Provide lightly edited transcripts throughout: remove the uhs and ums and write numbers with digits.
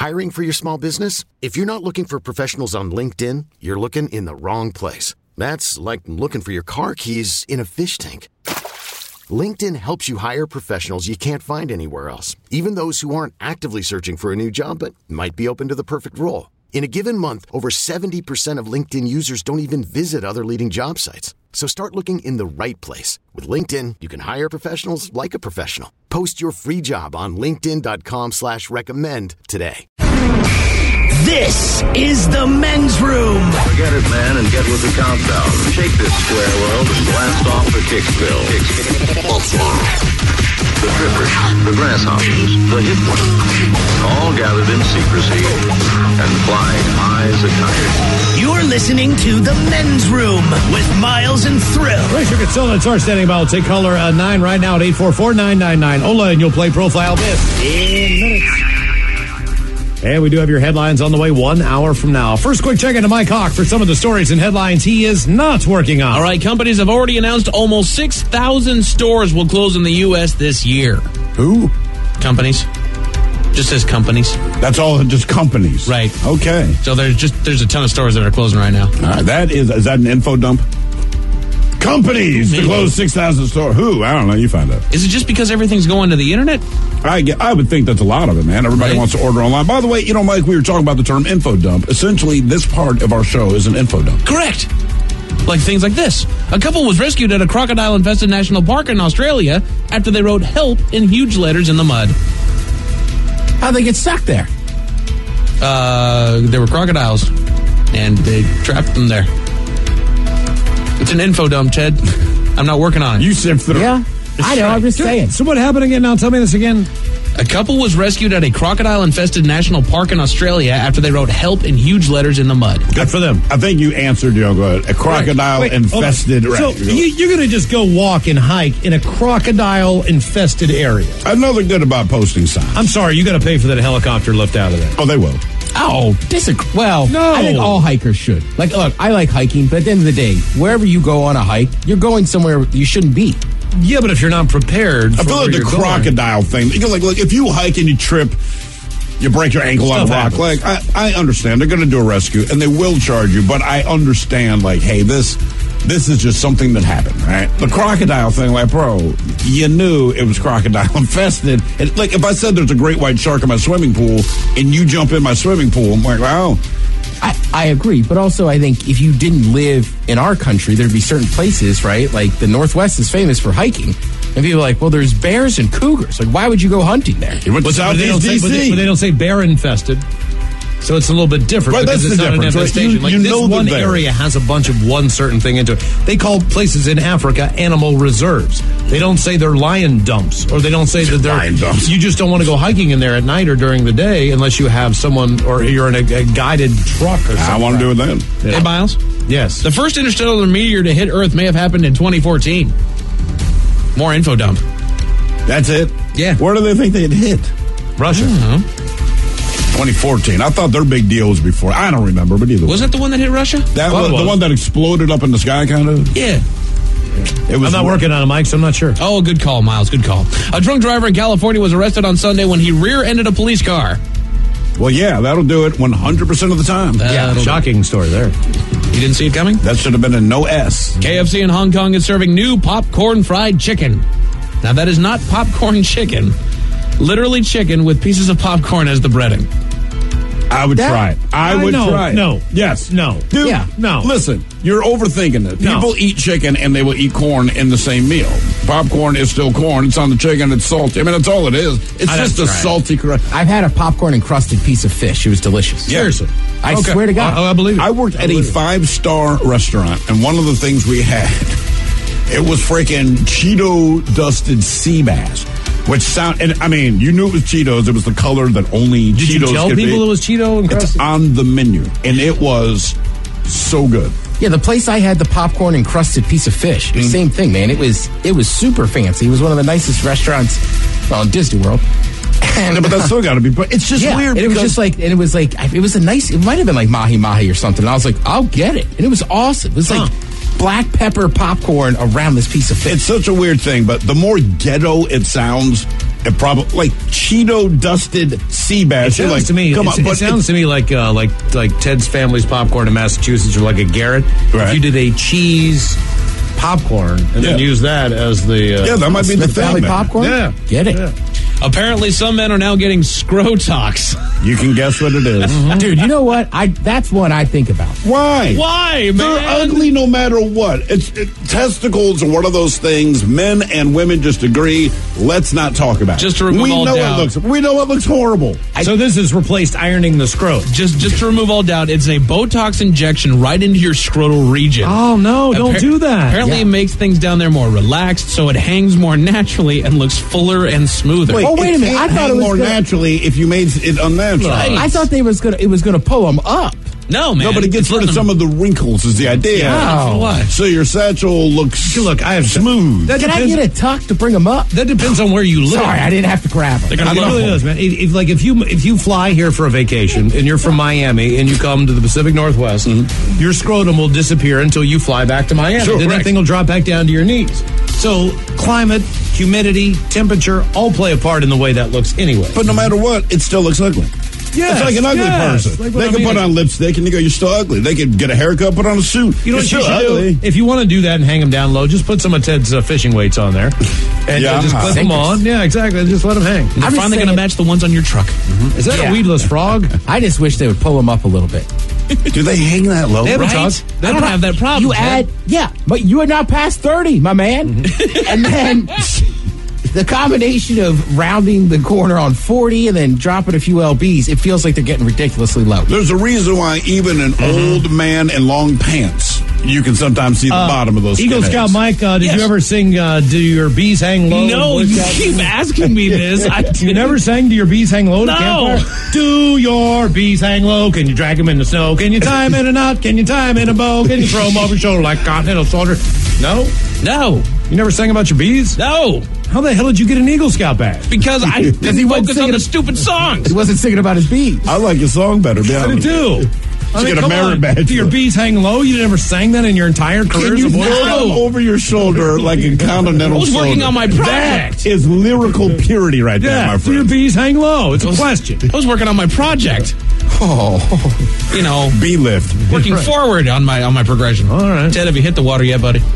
Hiring for your small business? If you're not looking for professionals on LinkedIn, you're looking in the wrong place. That's like looking for your car keys in a fish tank. LinkedIn helps you hire professionals you can't find anywhere else, even those who aren't actively searching for a new job but might be open to the perfect role. In a given month, over 70% of LinkedIn users don't even visit other leading job sites. So start looking in the right place. With LinkedIn, you can hire professionals like a professional. Post your free job on linkedin.com/recommend today. This is the Men's Room. Forget it, man, and get with the countdown. Shake this square world and blast off the Kickspill. The trippers, the grasshoppers, the hip ones, all gathered in secrecy and flying high as a kite. You're listening to the Men's Room with Miles and Thrill. Race Your Consultants are standing by. We'll take caller 9 right now at 844-999. Ola, and you'll play Profile Myth in minutes. And we do have your headlines on the way 1 hour from now. First, quick check into Mike Hawk for some of the stories and headlines he is not working on. All right, companies have already announced almost 6,000 stores will close in the U.S. this year. Who? Companies. Just says companies. That's all, just companies. Right. Okay. So there's a ton of stores that are closing right now. All right, is that an info dump? Companies to close 6,000 stores. Who? I don't know. You find out. Is it just because everything's going to the internet? I would think that's a lot of it, man. Everybody wants to order online. By the way, Mike, we were talking about the term info dump. Essentially, this part of our show is an info dump. Correct. Like things like this. A couple was rescued at a crocodile-infested national park in Australia after they wrote help in huge letters in the mud. How'd they get stuck there? There were crocodiles, and they trapped them there. It's an info dump, Ted. I'm not working on it. You sift through. Yeah, I know. I'm just saying. So what happened again? Now tell me this again. A couple was rescued at a crocodile-infested national park in Australia after they wrote help in huge letters in the mud. Good for them. I think you answered, go ahead. A crocodile-infested... Right. So you're going to just go walk and hike in a crocodile-infested area. I know they're good about posting signs. I'm sorry, you got to pay for that helicopter lift out of there. Oh, they will. Oh, disagree. Well, no. I think all hikers should. Like, look, I like hiking, but at the end of the day, wherever you go on a hike, you're going somewhere you shouldn't be. Yeah, but if you're not prepared, I feel like the crocodile thing. Like, look, if you hike and you trip, you break your ankle on a rock. Happens. Like, I understand they're going to do a rescue and they will charge you, but I understand. Like, hey, this is just something that happened, right? The crocodile thing, like, bro, you knew it was crocodile infested. And, like, if I said there's a great white shark in my swimming pool and you jump in my swimming pool, I'm like, wow. I agree, but also I think if you didn't live in our country, there'd be certain places, right? Like the Northwest is famous for hiking. And people are like, well, there's bears and cougars. Like, why would you go hunting there? You went to Southeast D.C. But they don't say bear infested. So it's a little bit different. Right, because that's it's the not difference. An infestation. Right? You this know one area has a bunch of one certain thing into it. They call places in Africa animal reserves. They don't say they're lion dumps, or they don't say that they're lion dumps. You just don't want to go hiking in there at night or during the day unless you have someone or you're in a guided truck or something. I want to do it then. Yeah. Hey, Miles? Yes. The first interstellar meteor to hit Earth may have happened in 2014. More info dump. That's it? Yeah. Where do they think they'd hit? Russia. 2014. I thought their big deal was before. I don't remember, but either way. Was that the one that hit Russia? That was the one that exploded up in the sky, kind of? Yeah. It was I'm not working on it, Mike, so I'm not sure. Oh, good call, Miles. Good call. A drunk driver in California was arrested on Sunday when he rear-ended a police car. Well, yeah, that'll do it 100% of of the time. Yeah, shocking story there. You didn't see it coming? That should have been a no S. KFC in Hong Kong is serving new popcorn fried chicken. Now, that is not popcorn chicken. Literally chicken with pieces of popcorn as the breading. I would try it. I would try it. No. Yes. No. Dude, Yeah. No. Listen, you're overthinking it. No. People eat chicken and they will eat corn in the same meal. Popcorn is still corn. It's on the chicken. It's salty. I mean, that's all it is. It's just a salty crust. I've had a popcorn-encrusted piece of fish. It was delicious. Yeah. Seriously. I swear to God. I believe it. I worked at a 5-star restaurant, and one of the things we had, it was freaking Cheeto-dusted sea bass. Which and I mean, you knew it was Cheetos. It was the color that only Did Cheetos you tell could people be. it was Cheeto and It's crusted? on the menu, and it was so good. Yeah, the place I had the popcorn-encrusted piece of fish. It was same thing, man. It was super fancy. It was one of the nicest restaurants in Disney World. Yeah, but that's still got to be. But it's just weird. And it was just like, it was a nice. It might have been like mahi mahi or something. And I was like, I'll get it, and it was awesome. It was like black pepper popcorn around this piece of fish. It's such a weird thing, but the more ghetto it sounds, it probably like Cheeto dusted sea bass. It sounds to me. It sounds to me like Ted's Family's popcorn in Massachusetts, or like a Garrett. Right. If you did a cheese popcorn and then use that as the that might be the Smith thing. Valley man. popcorn. Yeah. Get it. Yeah. Apparently, some men are now getting scrotox. You can guess what it is. Dude, you know what? That's one I think about. Why? Why, man? They're ugly no matter what. Testicles are one of those things. Men and women just agree. Let's not talk about it. Just to remove all doubt. We know it looks horrible. So this has replaced ironing the scrot. Just to remove all doubt, it's a Botox injection right into your scrotal region. Oh no! Don't do that. Apparently, it makes things down there more relaxed, so it hangs more naturally and looks fuller and smoother. Wait a minute. I thought it was more naturally if you made it unnatural. Right. I thought it was gonna pull them up. No, man. No, but it gets rid of some of the wrinkles is the idea. Wow. What? So your satchel looks I have smooth. That Can I get a tuck to bring them up? That depends on where you live. Sorry, I didn't have to grab them. They're gonna It love really them. does, man. If you fly here for a vacation and you're from Miami and you come to the Pacific Northwest, your scrotum will disappear until you fly back to Miami. Sure, then that correct. thing will drop back down to your knees. So climate, humidity, temperature all play a part in the way that looks anyway. But no matter what, it still looks ugly. Yes, it's like an ugly yes. person. Like what They I can mean. put on lipstick and you go, you're still ugly. They could get a haircut, put on a suit. You know You're what you still should ugly. do? If you want to do that and hang them down low, just put some of Ted's fishing weights on there. And just clip them on. Yeah, exactly. Just let them hang. They're finally going to match the ones on your truck. Is that a weedless frog? I just wish they would pull them up a little bit. Do they hang that low? They have a Right? tuck. I don't have that problem. You add, but you are now past 30, my man. And then the combination of rounding the corner on 40 and then dropping a few LBs, it feels like they're getting ridiculously low. There's a reason why even an old man in long pants, you can sometimes see the bottom of those Eagle skinheads. Scout Mike, did you ever sing Do Your Bees Hang Low? No, in Boy you Scout? keep asking me this. You never sang Do Your Bees Hang Low to No. campfire? Do your bees hang low? Can you drag them in the snow? Can you tie them in a knot? Can you tie them in a bow? Can you throw them over your shoulder like a continental soldier? No? No. You never sang about your bees? No. How the hell did you get an Eagle Scout badge? Because I he didn't wasn't focus on singing the it. stupid songs. He wasn't singing about his bees. I like your song better, be I honest. do. I get a come merit on. badge Do your for it. bees hang low? You never sang that in your entire career Can as you a Boy throw Scout? them over your shoulder like a continental I was working soldier? on my project. That is lyrical purity right there, my Yeah, do your friend. bees hang low? It's a question. I was working on my project. Oh. You know, B-lift. working Right. forward on my progression. All right. Ted, have you hit the water yet, buddy?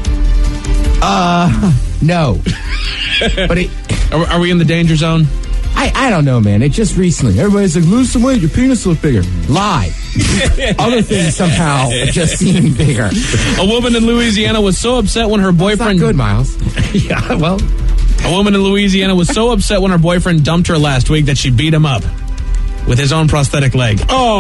No. But Are we in the danger zone? I don't know, man. It just recently. Everybody's like, lose some weight, your penis looks bigger. Lie. Other things somehow just seem bigger. A woman in Louisiana was so upset when her It's not boyfriend... good, Miles. Yeah, well, A woman in Louisiana was so upset when her boyfriend dumped her last week that she beat him up with his own prosthetic leg.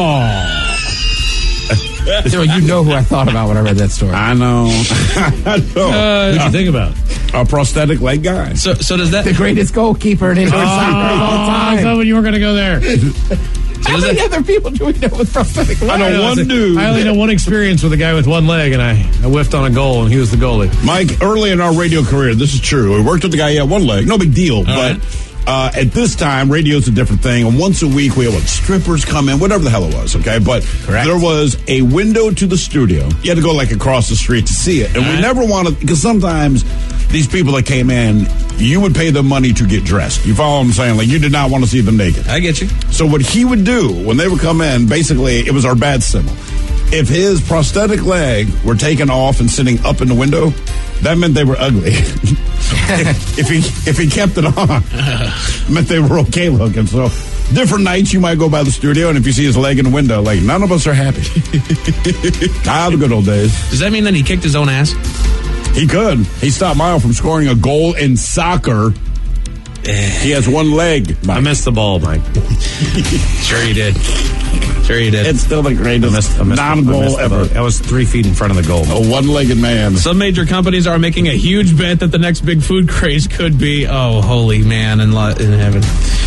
So you know who I thought about when I read that story. I know. I know. what'd you think about? A prosthetic leg guy. So does that... The greatest goalkeeper in indoor soccer of all I time. thought you were going to go there. How many other people do we know with prosthetic legs? I know one dude. I only know one experience with a guy with one leg, and I whiffed on a goal, and he was the goalie. Mike, early in our radio career, this is true. We worked with the guy, he had one leg. No big deal. But at this time, radio's a different thing. And once a week, we had strippers come in, whatever the hell it was, okay? But there was a window to the studio. You had to go like across the street to see it. And we never wanted, because sometimes these people that came in, you would pay them money to get dressed. You follow what I'm saying? Like, you did not want to see them naked. I get you. So what he would do when they would come in, basically, it was our bad symbol. If his prosthetic leg were taken off and sitting up in the window, that meant they were ugly. if he kept it on, it meant they were okay looking. So different nights you might go by the studio, and if you see his leg in the window, like, none of us are happy. The good old days. Does that mean that he kicked his own ass? He could. He stopped Mile from scoring a goal in soccer. He has one leg. I missed the ball, Mike. Sure you did. Sure you did. It's still the greatest I missed non-goal the ever. boat. I was 3 feet in front of the goal. A one-legged man. Some major companies are making a huge bet that the next big food craze could be, oh, holy man in heaven,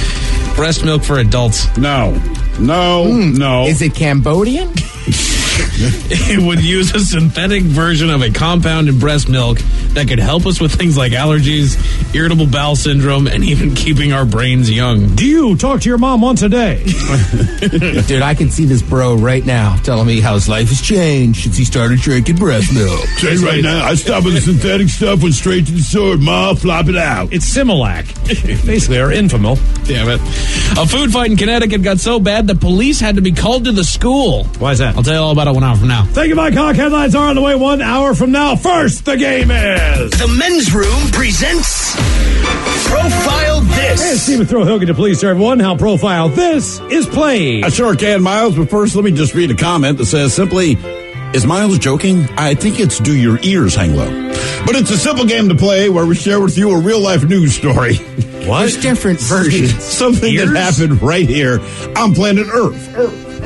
breast milk for adults. No. Is it Cambodian? it would use a synthetic version of a compound in breast milk that could help us with things like allergies, irritable bowel syndrome, and even keeping our brains young. Do you talk to your mom once a day? Dude, I can see this bro right now telling me how his life has changed since he started drinking breast milk. Say right now, I stopped with the synthetic stuff, went straight to the sword. Ma, flop it out. It's Similac. Basically, our Infamil. Damn it. A food fight in Connecticut got so bad the police had to be called to the school. Why is that? I'll tell you all about it 1 hour from now. Thank you, Mike Hawk. Headlines are on the way 1 hour from now. First, the game is... The Men's Room presents Profile This. Hey, Stephen Throw-Hilgen to please serve everyone how Profile This is played. I sure can, Miles, but first let me just read a comment that says simply, is Miles joking? I think it's do your ears hang low. But it's a simple game to play where we share with you a real-life news story. What? There's different versions. Something that happened right here on planet Earth.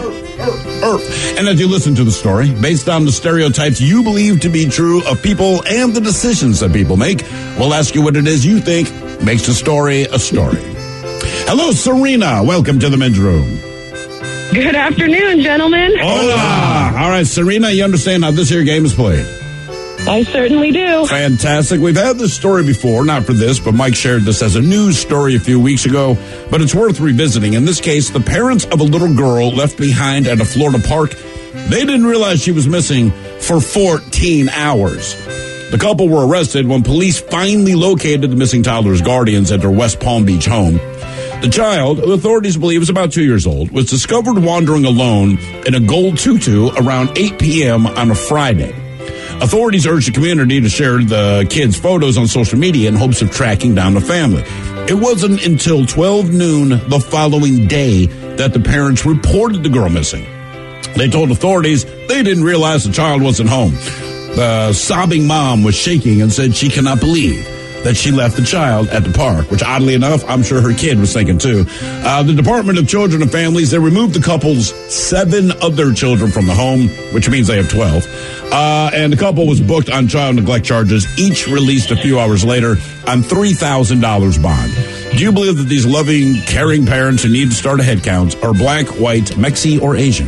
And as you listen to the story, based on the stereotypes you believe to be true of people and the decisions that people make, we'll ask you what it is you think makes a story a story. Hello, Serena. Welcome to the Men's Room. Good afternoon, gentlemen. Hola. All right, Serena, you understand how this here game is played? I certainly do. Fantastic. We've had this story before, not for this, but Mike shared this as a news story a few weeks ago, but it's worth revisiting. In this case, the parents of a little girl left behind at a Florida park, they didn't realize she was missing for 14 hours. The couple were arrested when police finally located the missing toddler's guardians at their West Palm Beach home. The child, who authorities believe is about 2 years old, was discovered wandering alone in a gold tutu around 8 p.m. on a Friday. Authorities urged the community to share the kids' photos on social media in hopes of tracking down the family. It wasn't until 12 noon the following day that the parents reported the girl missing. They told authorities they didn't realize the child wasn't home. The sobbing mom was shaking and said she cannot believe that she left the child at the park, which oddly enough, I'm sure her kid was thinking too. The Department of Children and Families, they removed the couple's 7 of their children from the home, which means they have 12. And the couple was booked on child neglect charges, each released a few hours later on $3,000 bond. Do you believe that these loving, caring parents who need to start a head count are black, white, Mexi, or Asian?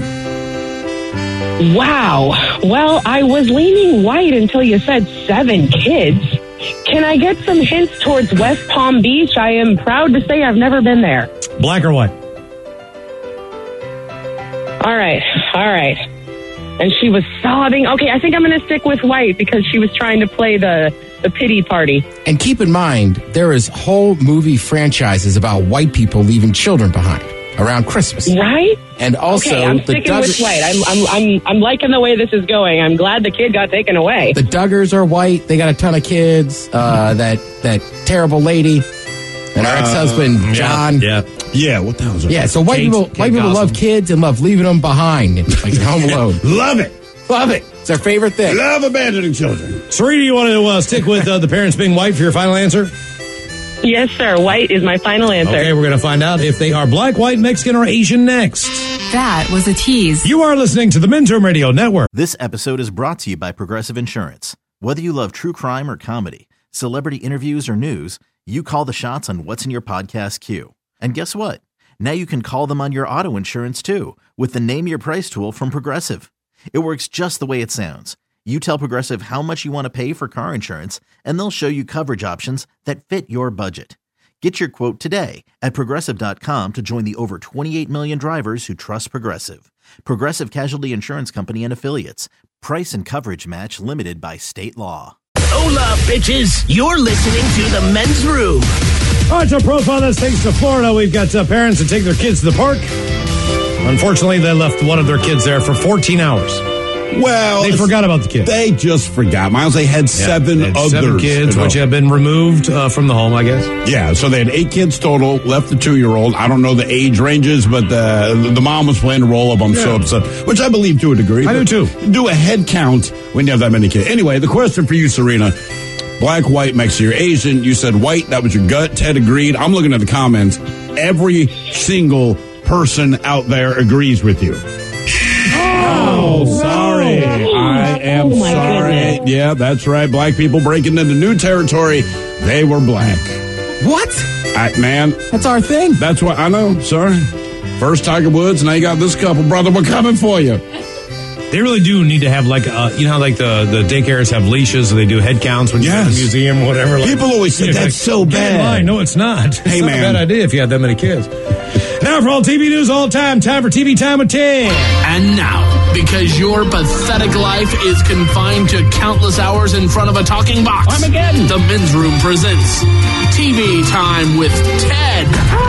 Wow. Well, I was leaning white until you said 7 kids. Can I get some hints towards West Palm Beach? I am proud to say I've never been there. Black or white? All right. And she was sobbing. Okay, I think I'm going to stick with white because she was trying to play the pity party. And keep in mind, there is whole movie franchises about white people leaving children behind around Christmas. Right? And also, okay, I'm sticking with white. I'm liking the way this is going. I'm glad the kid got taken away. The Duggars are white. They got a ton of kids. That terrible lady and her ex-husband John. Yeah. What the hell is it? Yeah. So white people love kids and love leaving them behind, like Home Alone. Love it. It's their favorite thing. Love abandoning children. Serena, you want to stick with the parents being white for your final answer? Yes, sir. White is my final answer. Okay, we're going to find out if they are black, white, Mexican, or Asian next. That was a tease. You are listening to the Men's Room Radio Network. This episode is brought to you by Progressive Insurance. Whether you love true crime or comedy, celebrity interviews or news, you call the shots on what's in your podcast queue. And guess what? Now you can call them on your auto insurance too with the Name Your Price tool from Progressive. It works just the way it sounds. You tell Progressive how much you want to pay for car insurance, and they'll show you coverage options that fit your budget. Get your quote today at Progressive.com to join the over 28 million drivers who trust Progressive. Progressive Casualty Insurance Company and Affiliates. Price and coverage match limited by state law. Hola, bitches. You're listening to the Men's Room. All right, so Profile This thanks to Florida. We've got parents that take their kids to the park. Unfortunately, they left one of their kids there for 14 hours. Well, they forgot about the kids. They just forgot, Miles. They had seven kids, which have been removed from the home, I guess. Yeah, so they had 8 kids total, left the 2-year-old. I don't know the age ranges, but the mom was playing the role of I'm so upset, which I believe to a degree. I do too. Do a head count when you have that many kids. Anyway, the question for you, Serena, black, white, Mexican, or Asian. You said white. That was your gut. Ted agreed. I'm looking at the comments. Every single person out there agrees with you. Oh, sorry. I am sorry. Goodness. Yeah, that's right. Black people breaking into new territory. They were black. What? Man. That's our thing. That's what I know. Sorry. First Tiger Woods, now you got this couple. Brother, we're coming for you. They really do need to have like, you know how like the daycares have leashes and they do head counts when you go to the museum or whatever. Like, people always say that's so bad. No, it's not. Hey, it's not man. a bad idea if you have that many kids. Now for all TV news all time for TV Time with Tim. And now, because your pathetic life is confined to countless hours in front of a talking box, Armageddon, the Men's Room presents TV Time with Ted.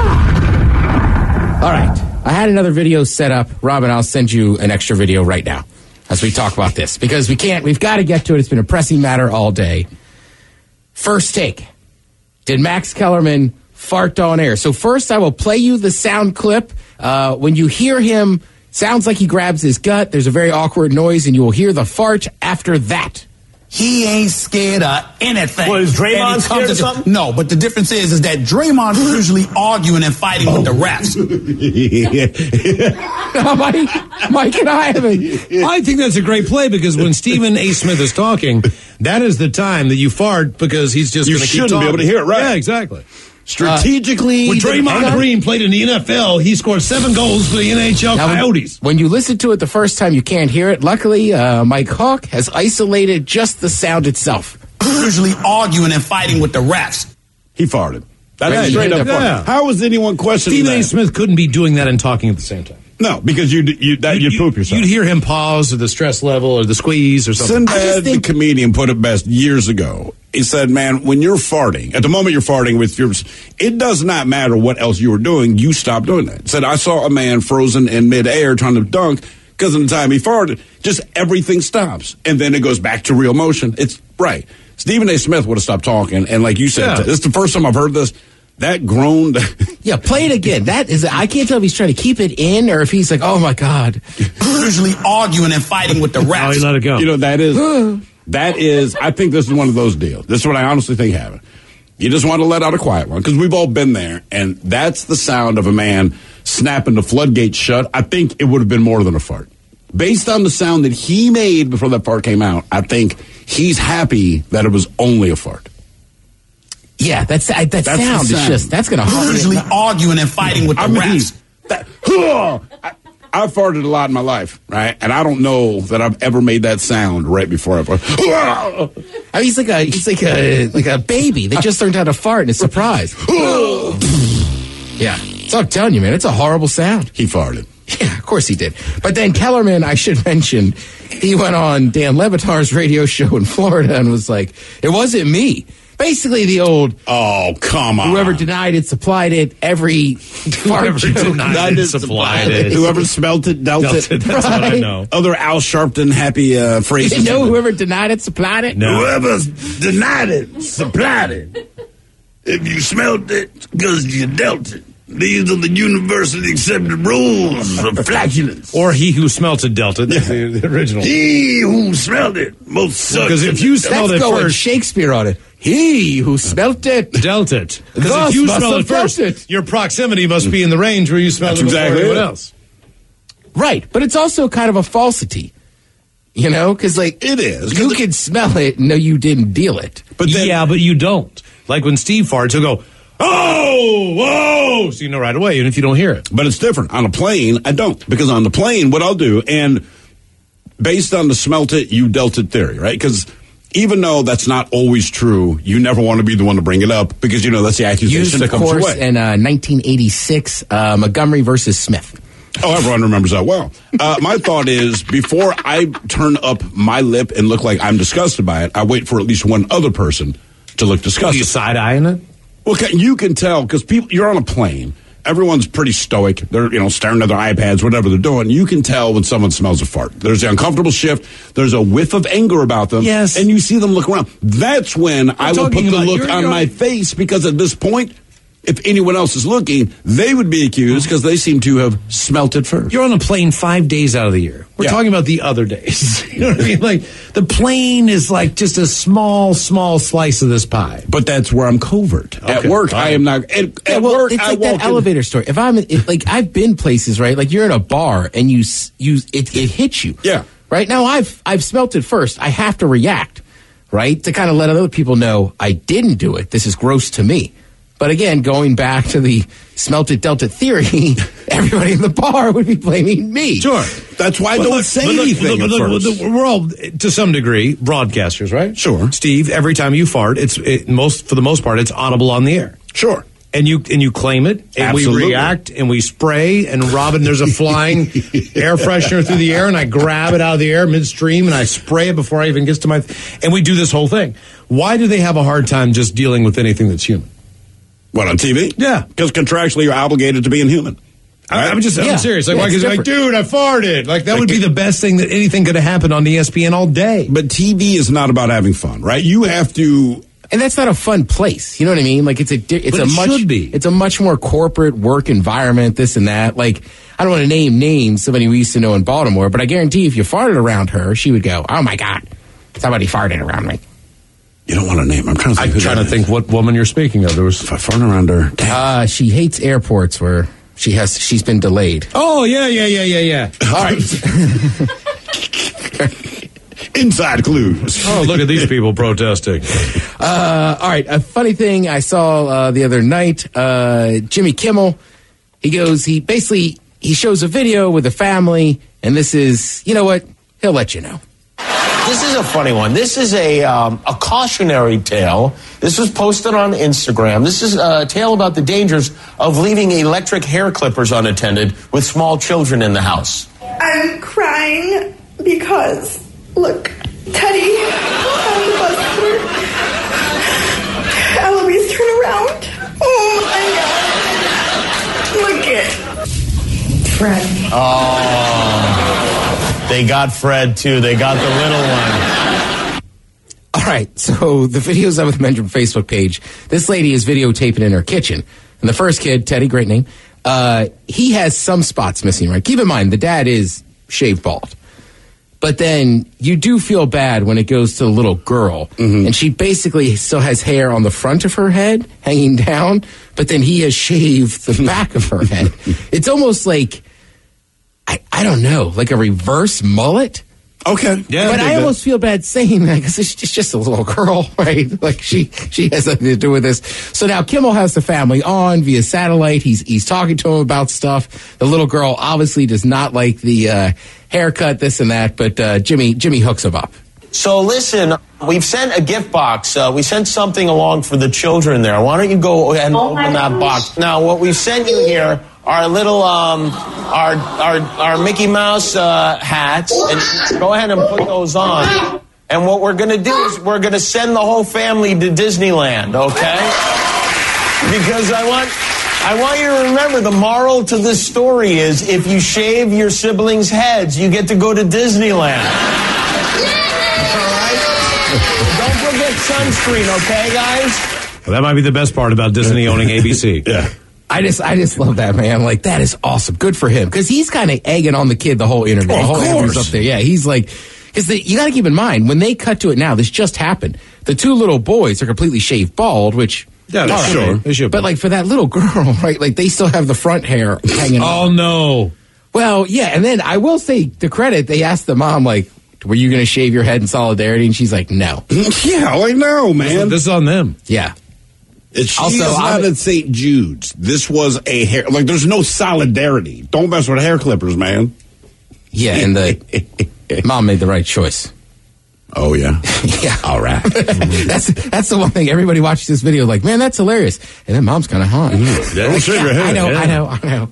All right. I had another video set up. Robin, I'll send you an extra video right now as we talk about this because we've got to get to it. It's been a pressing matter all day. First take. Did Max Kellerman fart on air? So first I will play you the sound clip. When you hear him, sounds like he grabs his gut. There's a very awkward noise and you will hear the fart after that. He ain't scared of anything. What, is Draymond scared of something? No, but the difference is that Draymond is usually arguing and fighting with the refs. Mike and I haven't. I think that's a great play because when Stephen A. Smith is talking, that is the time that you fart because he's just going to keep talking. You shouldn't be able to hear it, right? Yeah, exactly. Strategically, when Draymond Green played in the NFL, he scored 7 goals for the NHL Coyotes. When you listen to it the first time, you can't hear it. Luckily, Mike Hawk has isolated just the sound itself. Usually arguing and fighting with the refs. He farted. That's straight up. Yeah. How was anyone questioning Stephen A. that? Smith couldn't be doing that and talking at the same time. No, because you'd poop yourself. You'd hear him pause or the stress level or the squeeze or something. Sinbad, the comedian, put it best years ago. He said, man, when you're farting, at the moment you're farting with yours, it does not matter what else you were doing, you stop doing that. He said, I saw a man frozen in midair trying to dunk because of the time he farted, just everything stops. And then it goes back to real motion. It's right. Stephen A. Smith would have stopped talking. And like you said, this is the first time I've heard this. That groaned. Yeah, play it again. That is, I can't tell if he's trying to keep it in or if he's like, oh my God. Usually arguing and fighting with the refs. Oh, he let it go. You know, that is, I think this is one of those deals. This is what I honestly think happened. You just want to let out a quiet one because we've all been there, and that's the sound of a man snapping the floodgates shut. I think it would have been more than a fart. Based on the sound that he made before that fart came out, I think he's happy that it was only a fart. Yeah, that sound is just, that's going to hurt. Usually arguing and fighting with the refs. I've farted a lot in my life, right? And I don't know that I've ever made that sound right before I farted. I mean, he's like a baby. They just learned how to fart and it's a surprise. Yeah. So I'm telling you, man, it's a horrible sound. He farted. Yeah, of course he did. But then Kellerman, I should mention, he went on Dan Le Batard's radio show in Florida and was like, it wasn't me. Basically the old, oh, come on. Whoever denied it, supplied it, every fart joke. Denied it, supplied it. Whoever smelt it, dealt it. That's what I know. Other Al Sharpton happy phrases. You know whoever denied it, supplied it? No. Whoever denied it, supplied it. If you smelt it, because you dealt it. These are the universally accepted rules of flatulence. Or he who smelt it dealt it. That's the original. He who smelled it most sucked. Because if you smelled it first, Shakespeare on it. He who smelt it dealt it. Because if you smell it first, your proximity must be in the range where you smelled it before anyone else. Right, but it's also kind of a falsity. You know, because like it is. You can smell it. No, you didn't deal it. But then, yeah, but you don't. Like when Steve farts, he'll go, oh, whoa! So you know right away, even if you don't hear it. But it's different. On a plane, I don't. Because on the plane, what I'll do, and based on the smelt it, you dealt it theory, right? Because even though that's not always true, you never want to be the one to bring it up because, you know, that's the accusation that comes your way. In 1986, Montgomery versus Smith. Oh, everyone remembers that well. My thought is, before I turn up my lip and look like I'm disgusted by it, I wait for at least one other person to look disgusted. Are you side-eyeing it? Well, you can tell because you're on a plane. Everyone's pretty stoic. They're, staring at their iPads, whatever they're doing. You can tell when someone smells a fart. There's the uncomfortable shift. There's a whiff of anger about them. Yes. And you see them look around. That's when I will put the look on my face because at this point, if anyone else is looking, they would be accused because they seem to have smelt it first. You're on a plane 5 days out of the year. We're talking about the other days. You know what I mean? Like, the plane is like just a small slice of this pie. But that's where I'm covert. Okay. At work, I am not. At work, it's like that elevator story. If I've been places, right? Like you're in a bar and it hits you. Yeah. Right now, I've smelt it first. I have to react, right, to kind of let other people know I didn't do it. This is gross to me. But again, going back to the smelt it, dealt it theory, everybody in the bar would be blaming me. Sure. That's why I don't say anything at first. We're all, to some degree, broadcasters, right? Sure. Steve, every time you fart, for the most part, it's audible on the air. Sure. And you claim it, and Absolutely. we react, and we spray, and Robin, there's a flying air freshener through the air, and I grab it out of the air midstream, and I spray it before I even gets to my... And we do this whole thing. Why do they have a hard time just dealing with anything that's human? What, on TV? Yeah. Because contractually you're obligated to be inhuman. Right? I'm serious. Like, because like, dude, I farted. Like, that would be the best thing that anything could have happened on ESPN all day. But TV is not about having fun, right? You have to... And that's not a fun place. You know what I mean? Like, it should be. It's a much more corporate work environment, this and that. Like, I don't want to name names, somebody we used to know in Baltimore, but I guarantee if you farted around her, she would go, oh my God, somebody farted around me. You don't want to name. I'm trying to think what woman you're speaking of. There was farting around her. She hates airports where she's been delayed. Oh, yeah. All right. Inside clues. Oh, look at these people protesting. All right, a funny thing I saw the other night, Jimmy Kimmel, he shows a video with a family, and this is, you know what, he'll let you know. This is a funny one. This is a cautionary tale. This was posted on Instagram. This is a tale about the dangers of leaving electric hair clippers unattended with small children in the house. I'm crying because, look, Teddy on the bus cutter. Eloise, turn around. Oh my God. Look it. Fred. Oh, they got Fred too. They got the little one. All right, so the video's up with the Men's Facebook page. This lady is videotaping in her kitchen. And the first kid, Teddy, great name, he has some spots missing, right? Keep in mind, the dad is shaved bald. But then you do feel bad when it goes to the little girl. Mm-hmm. And she basically still has hair on the front of her head hanging down, but then he has shaved the back of her head. It's almost like, I don't know, like a reverse mullet. Okay. Yeah, but I almost feel bad saying that because it's just a little girl, right? Like she has nothing to do with this. So now Kimmel has the family on via satellite. He's talking to him about stuff. The little girl obviously does not like the haircut, this and that, but Jimmy hooks him up. So listen, we've sent a gift box. We sent something along for the children there. Why don't you go ahead and open that box? Now, what we've sent you here are little our Mickey Mouse hats, and go ahead and put those on. And what we're going to do is we're going to send the whole family to Disneyland, okay? Because I want you to remember the moral to this story is if you shave your siblings' heads, you get to go to Disneyland. All right? Don't forget sunscreen, okay, guys? Well, that might be the best part about Disney owning ABC. Yeah. I just love that, man. Like, that is awesome. Good for him. Because he's kind of egging on the kid the whole interview. Oh, of course. Up there. Yeah, he's like, because you got to keep in mind, when they cut to it now, this just happened. The two little boys are completely shaved bald, which... Yeah, that's sure. They should. But, like, for that little girl, right, like, they still have the front hair hanging Oh, no. Well, yeah, and then I will say, to credit, they asked the mom, like, were you going to shave your head in solidarity? And she's like, no. Yeah, like, no, man. This is on them. Yeah. She's not at St. Jude's. This was a hair... Like, there's no solidarity. Don't mess with hair clippers, man. Yeah, and the mom made the right choice. Oh, yeah? Yeah. All right. That's the one thing. Everybody watches this video like, man, that's hilarious. And then mom's kind of hot. Don't shave your head. I know.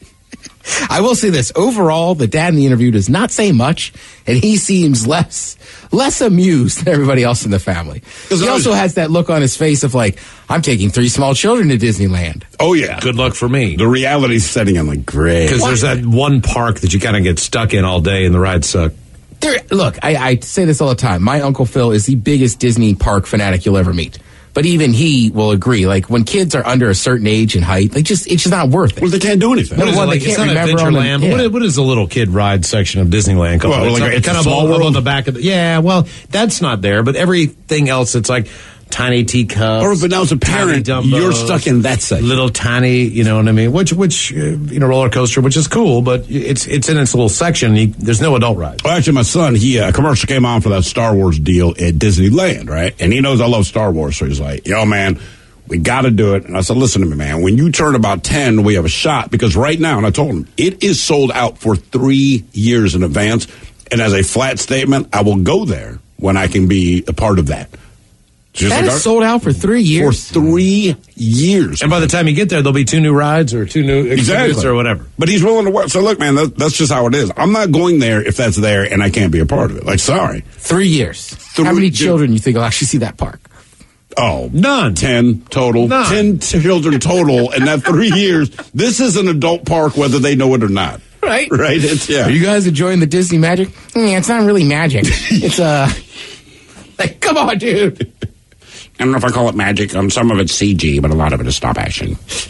I will say this. Overall, the dad in the interview does not say much, and he seems less amused than everybody else in the family. He also has that look on his face of like, I'm taking 3 small children to Disneyland. Oh, yeah. Good luck for me. The reality's setting in like, great. Because there's that one park that you kind of get stuck in all day and the rides suck. Look, I say this all the time. My Uncle Phil is the biggest Disney park fanatic you'll ever meet. But even he will agree. Like, when kids are under a certain age and height, it's just not worth it. Well, they can't do anything. What is it, like, it's not Adventureland. Yeah. What is the little kid ride section of Disneyland called? Well, it's kind of all on the back of the... Yeah, well, that's not there. But everything else, it's like tiny teacups. Or, but now as a parent, you're stuck in that section. Little tiny, you know what I mean? Which roller coaster, which is cool, but it's in its little section. There's no adult ride. Well, actually, my son, a commercial came on for that Star Wars deal at Disneyland, right? And he knows I love Star Wars, so he's like, yo, man, We got to do it. And I said, listen to me, man. When you turn about 10, we have a shot. Because right now, and I told him, it is sold out for 3 years in advance. And as a flat statement, I will go there when I can be a part of that. That is sold out for 3 years. For 3 years. And by the time you get there, there'll be 2 new rides or 2 new exhibits or whatever. But he's willing to work. So look, man, that's just how it is. I'm not going there if that's there and I can't be a part of it. Like, sorry. 3 years. How many children you think will actually see that park? Oh, none. 10 total. None. 10 children total in that 3 years. This is an adult park, whether they know it or not. Right. Right? Are you guys enjoying the Disney magic? It's not really magic. It's like, come on, dude. I don't know if I call it magic. Some of it's CG, but a lot of it is stop action.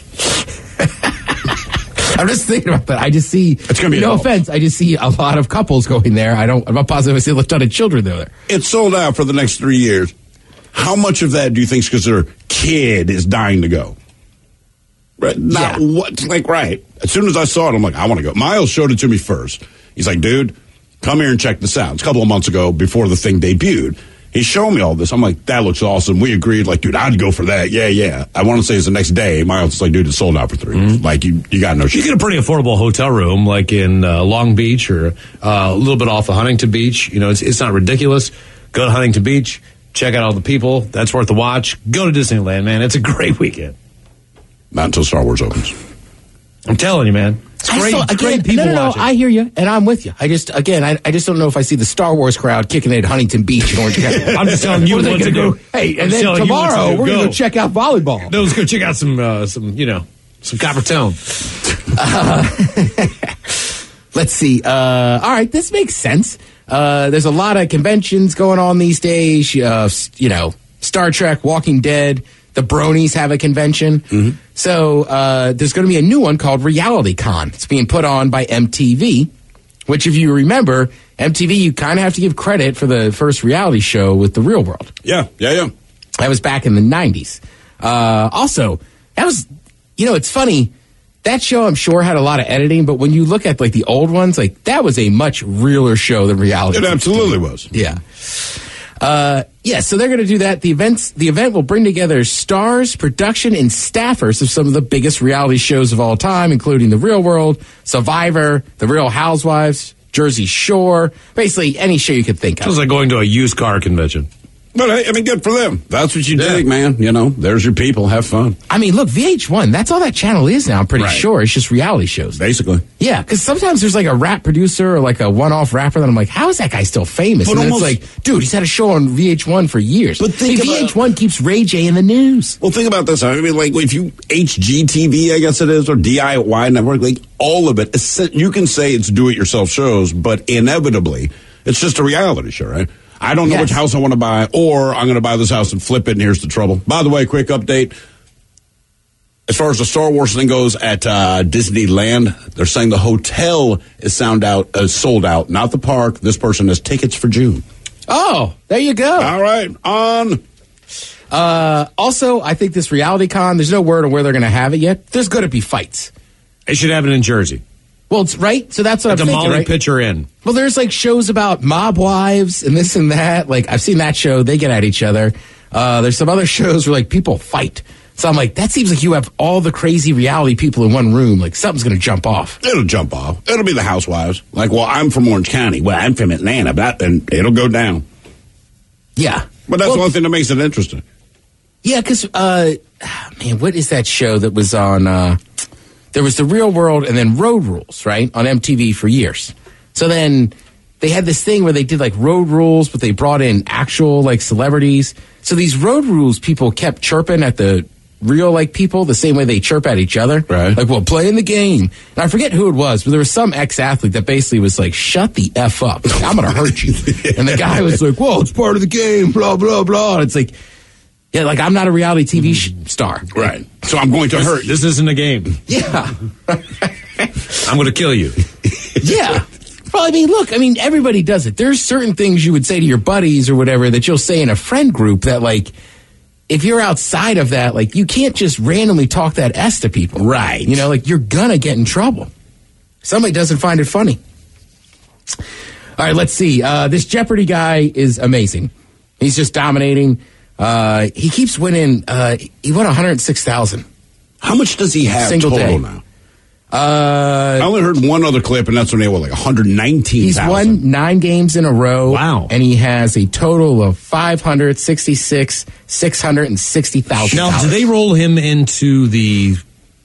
I'm just thinking about that. I just see, it's gonna be no offense, I just see a lot of couples going there. I'm not positive I see a ton of children there. It's sold out for the next 3 years. How much of that do you think is because their kid is dying to go? Right. Not what, like, right. As soon as I saw it, I'm like, I want to go. Miles showed it to me first. He's like, dude, come here and check this out. It's a couple of months ago before the thing debuted. He showed me all this. I'm like, that looks awesome. We agreed, like, dude, I'd go for that. Yeah. I want to say it's the next day. Miles is like, dude, it's sold out for 3 years. Like, you got no shit. You get a pretty affordable hotel room, like in Long Beach or a little bit off of Huntington Beach. You know, it's not ridiculous. Go to Huntington Beach, check out all the people. That's worth the watch. Go to Disneyland, man. It's a great weekend. Not until Star Wars opens. I'm telling you, man. It's great, great people watching. I hear you, and I'm with you. I just don't know if I see the Star Wars crowd kicking it at Huntington Beach in Orange County. I'm just telling you what to do. Hey, and then tomorrow we're going to go check out volleyball. No, let's go check out some copper tone. Let's see. All right, this makes sense. There's a lot of conventions going on these days. Star Trek, Walking Dead. The Bronies have a convention. Mm-hmm. So there's going to be a new one called Reality Con. It's being put on by MTV, which, if you remember, MTV, you kind of have to give credit for the first reality show with The Real World. Yeah. That was back in the 90s. Also, that was, it's funny. That show, I'm sure, had a lot of editing, but when you look at, like, the old ones, like, that was a much realer show than reality. It absolutely was. Yeah. So they're going to do that. The event will bring together stars, production, and staffers of some of the biggest reality shows of all time, including The Real World, Survivor, The Real Housewives, Jersey Shore, basically any show you could think of. It was like going to a used car convention. But, hey, I mean, good for them. That's what you dig, man. There's your people. Have fun. I mean, look, VH1, that's all that channel is now, I'm pretty sure. It's just reality shows. Basically. Yeah, because sometimes there's like a rap producer or like a one-off rapper that I'm like, how is that guy still famous? But and it's like, dude, he's had a show on VH1 for years. But VH1 keeps Ray J in the news. Well, think about this. I mean, like, if you, HGTV, I guess it is, or DIY Network, like, all of it, you can say it's do-it-yourself shows, but inevitably, it's just a reality show, right? I don't know which house I want to buy, or I'm going to buy this house and flip it, and here's the trouble. By the way, quick update. As far as the Star Wars thing goes at Disneyland, they're saying the hotel is sold out, not the park. This person has tickets for June. Oh, there you go. All right, on. Also, I think this Reality Con, there's no word on where they're going to have it yet. There's going to be fights. They should have it in Jersey. Well, it's right. So that's what I'm thinking, right? Pitcher in. Well, there's like shows about mob wives and this and that. Like, I've seen that show. They get at each other. There's some other shows where like people fight. So I'm like, that seems like you have all the crazy reality people in one room. Like, something's going to jump off. It'll jump off. It'll be the housewives. Like, well, I'm from Orange County. Well, I'm from Atlanta. And it'll go down. Yeah. But that's the one thing that makes it interesting. Yeah, because, man, what is that show that was on... there was The Real World and then Road Rules, right, on MTV for years. So then they had this thing where they did, like, Road Rules, but they brought in actual, like, celebrities. So these Road Rules people kept chirping at the real, like, people the same way they chirp at each other. Right. Like, well, playing the game. And I forget who it was, but there was some ex-athlete that basically was like, shut the F up. I'm going to hurt you. And the guy was like, well, it's part of the game, blah, blah, blah. And it's like... Yeah, like, I'm not a reality TV star. Right. So I'm going to hurt. This isn't a game. Yeah. I'm going to kill you. Yeah. Well, I mean, everybody does it. There's certain things you would say to your buddies or whatever that you'll say in a friend group that, like, if you're outside of that, like, you can't just randomly talk that S to people. Right. You know, like, you're going to get in trouble. Somebody doesn't find it funny. All right, let's see. This Jeopardy guy is amazing. He's just dominating. He keeps winning. He won $106,000. How much does he have Single total day. now? I only heard one other clip, and that's when he won like 119,000. He's won 9 games in a row. Wow. And he has a total of $660,000. Now, do they roll him into the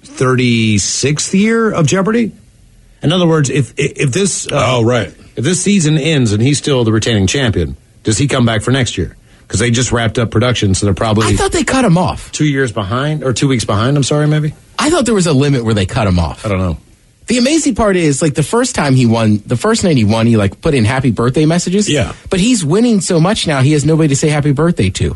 36th year of Jeopardy? In other words, if this if this season ends and he's still the retaining champion, does he come back for next year? Because they just wrapped up production, so they're probably... I thought they cut him off. 2 years behind, or 2 weeks behind, I'm sorry, maybe? I thought there was a limit where they cut him off. I don't know. The amazing part is, like, the first time he won, the first night he won, he, like, put in happy birthday messages. Yeah. But he's winning so much now, he has nobody to say happy birthday to.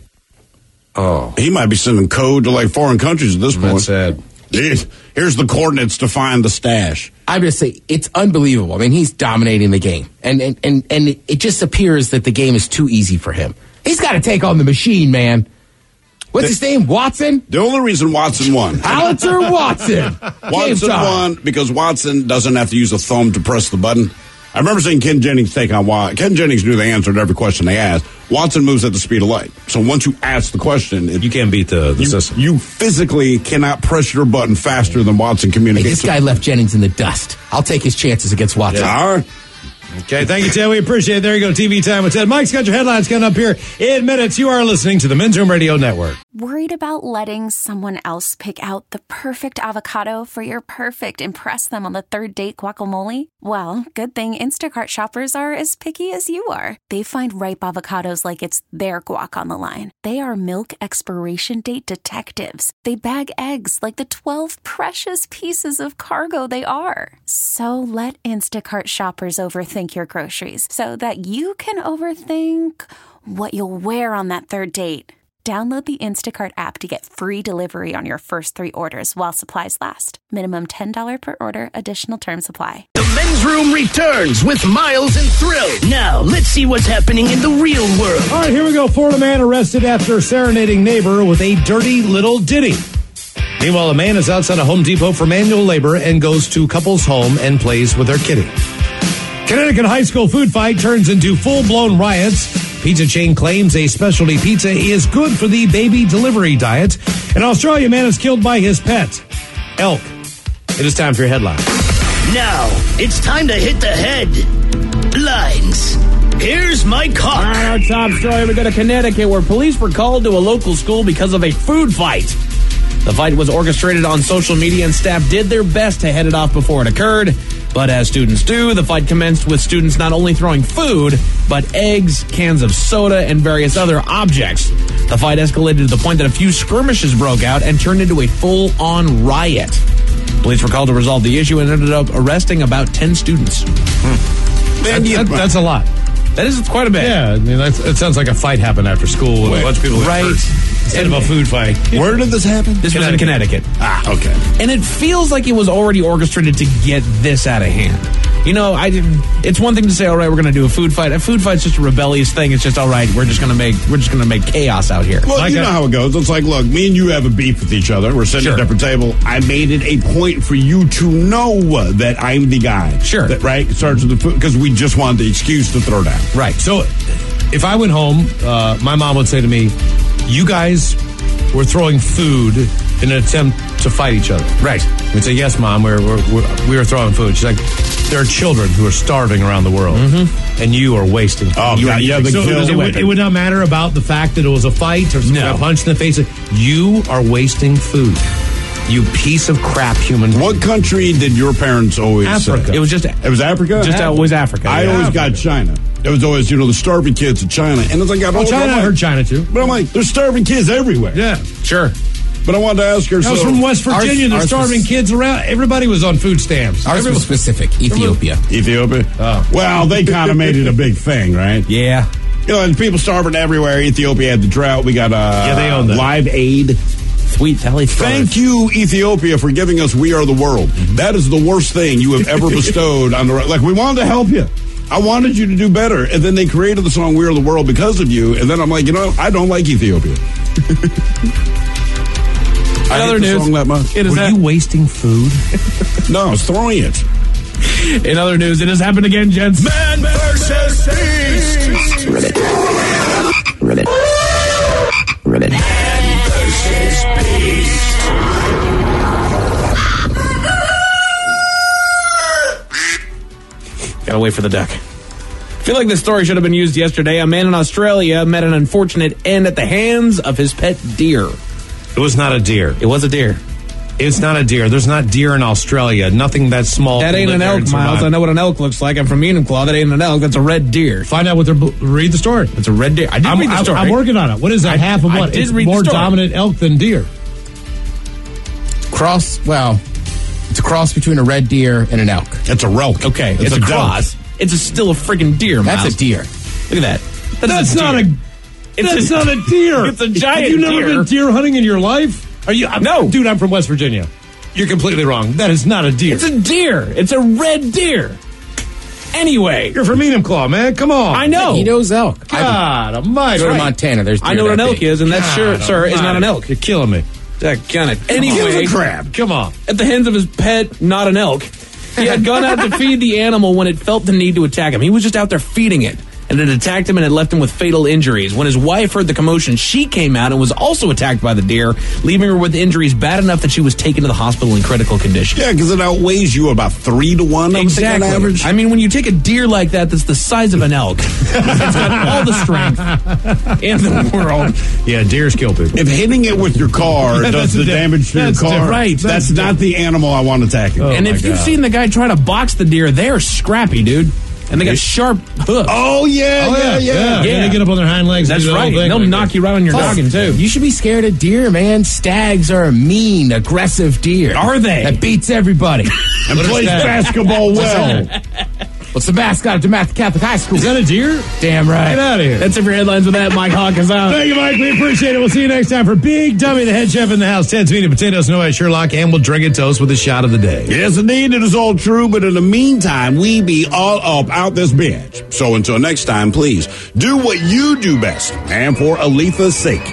Oh. He might be sending code to, like, foreign countries at this point. That's sad. Here's the coordinates to find the stash. I'm just saying, it's unbelievable. I mean, he's dominating the game. And it just appears that the game is too easy for him. He's got to take on the machine, man. What's his name? Watson? The only reason Watson won. Howitzer Watson. Watson won because Watson doesn't have to use a thumb to press the button. I remember seeing Ken Jennings take on Watson. Ken Jennings knew the answer to every question they asked. Watson moves at the speed of light. So once you ask the question... you can't beat the system. You physically cannot press your button faster than Watson communicates. Hey, this guy left Jennings in the dust. I'll take his chances against Watson. Yeah. All right. Okay, thank you, Ted. We appreciate it. There you go, TV Time with Ted. Mike's got your headlines coming up here in minutes. You are listening to the Men's Room Radio Network. Worried about letting someone else pick out the perfect avocado for your perfect impress them on the third date guacamole? Well, good thing Instacart shoppers are as picky as you are. They find ripe avocados like it's their guac on the line. They are milk expiration date detectives. They bag eggs like the 12 precious pieces of cargo they are. So let Instacart shoppers overthink your groceries so that you can overthink what you'll wear on that third date. Download the Instacart app to get free delivery on your first 3 orders while supplies last. Minimum $10 per order. Additional terms apply. The Men's Room returns with Miles and Thrill. Now, let's see what's happening in the real world. All right, here we go. Florida man arrested after serenading neighbor with a dirty little ditty. Meanwhile, a man is outside a Home Depot for manual labor and goes to couple's home and plays with their kitty. Connecticut high school food fight turns into full-blown riots. Pizza chain claims a specialty pizza is good for the baby delivery diet. In Australia, man is killed by his pet, elk. It is time for your headline. Now, it's time to hit the headlines. Here's my cock. All right, our top story, we go to Connecticut, where police were called to a local school because of a food fight. The fight was orchestrated on social media, and staff did their best to head it off before it occurred. But as students do, the fight commenced with students not only throwing food, but eggs, cans of soda, and various other objects. The fight escalated to the point that a few skirmishes broke out and turned into a full-on riot. Police were called to resolve the issue and ended up arresting about 10 students. That's a lot. That is quite a bit. Yeah, I mean, it sounds like a fight happened after school and a bunch of people got hurt instead of a food fight. Where did this happen? This was in Connecticut. Ah, okay. And it feels like it was already orchestrated to get this out of hand. You know, it's one thing to say, all right, we're going to do a food fight. A food fight's just a rebellious thing. It's just, all right, we're just going to make chaos out here. Well, you know how it goes. It's like, look, me and you have a beef with each other. We're sitting at a different table. I made it a point for you to know that I'm the guy. Sure. That, right? It starts with the food, because we just wanted the excuse to throw down. Right. So if I went home, my mom would say to me, you guys were throwing food in an attempt to fight each other. Right. We'd say, yes, Mom, we were throwing food. She's like, there are children who are starving around the world, and you are wasting food. Oh, God, it would not matter about the fact that it was a fight or someone got punched in the face. You are wasting food. You piece of crap human being. What country did your parents always Africa. say? It was Africa? Just always Africa. I always got China. It was always, the starving kids in China. And as I got older, China, I heard China too. But I'm like, there's starving kids everywhere. Yeah, sure. But I wanted to ask her. I was from West Virginia. There's starving kids around. Everybody was on food stamps. Ours was specific. Ethiopia. Oh. Well, they kind of made it a big thing, right? Yeah. And people starving everywhere. Ethiopia had the drought. We got they own that. Live Aid. Sweet Valley. Thank you, Ethiopia, for giving us We Are the World. That is the worst thing you have ever bestowed on the... Like, we wanted to help you. I wanted you to do better. And then they created the song We Are the World because of you. And then I'm like, I don't like Ethiopia. In other news, were you wasting food? No, I was throwing it. In other news, it has happened again, gents. Man versus beast. Gotta wait for the duck. I feel like this story should have been used yesterday. A man in Australia met an unfortunate end at the hands of his pet deer. It was not a deer. It was a deer. It's not a deer. There's not deer in Australia. Nothing that small. That ain't an elk, Miles. I know what an elk looks like. I'm from Enumclaw. That ain't an elk. That's a red deer. Find out what they're... Read the story. It's a red deer. I did read the story. I'm working on it. What is that? Half of what? I did it's read more the story. dominant elk than deer. It's a cross between a red deer and an elk. It's a roke. Okay, it's a cross. It's still a freaking deer, Miles. That's a deer. Look at that. That's not a deer. It's a giant Have you never deer. been deer hunting in your life? No. Dude, I'm from West Virginia. You're completely wrong. That is not a deer. It's a deer. It's a red deer. Anyway. You're from Enumclaw, man. Come on. I know. He knows elk. God almighty. Go to Montana. There's deer I know what an that elk big. is, and that sure is not an elk. You're killing me. Anyway, a crab. Come on. At the hands of his pet, not an elk. He had gone out to feed the animal when it felt the need to attack him. He was just out there feeding it, and it attacked him and it left him with fatal injuries. When his wife heard the commotion, she came out and was also attacked by the deer, leaving her with injuries bad enough that she was taken to the hospital in critical condition. Yeah, because it outweighs you about 3 to 1. Exactly. On average. I mean, when you take a deer like that's the size of an elk. It's got all the strength in the world. Yeah, deers kill people. If hitting it with your car does the damage to your car, right. That's not the animal I want attacking. And if you've seen the guy try to box the deer, they're scrappy, dude. And they got sharp hooves. Oh, yeah. They get up on their hind legs. That's right. They'll knock you right on your noggin, too. You should be scared of deer, man. Stags are a mean, aggressive deer. Are they? That beats everybody. And plays basketball well. What's the mascot of DeMatha Catholic High School? Is that a deer? Damn right. Get out of here. That's it for headlines with that. Mike Hawk is out. Thank you, Mike. We appreciate it. We'll see you next time for Big Dummy, the head chef in the house. Ted's meat and potatoes, no way Sherlock, and we'll drink a toast with a shot of the day. Yes, indeed, it is all true, but in the meantime, we be all up out this bitch. So until next time, please, do what you do best. And for Aletha's sake,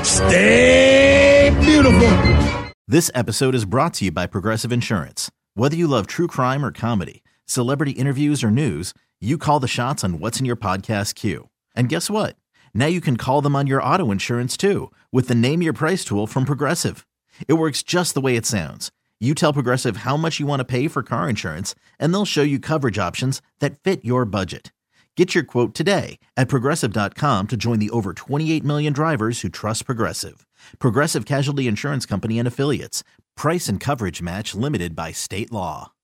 stay beautiful. This episode is brought to you by Progressive Insurance. Whether you love true crime or comedy, celebrity interviews or news, you call the shots on what's in your podcast queue. And guess what? Now you can call them on your auto insurance too with the Name Your Price tool from Progressive. It works just the way it sounds. You tell Progressive how much you want to pay for car insurance, and they'll show you coverage options that fit your budget. Get your quote today at Progressive.com to join the over 28 million drivers who trust Progressive. Progressive Casualty Insurance Company and Affiliates. Price and coverage match limited by state law.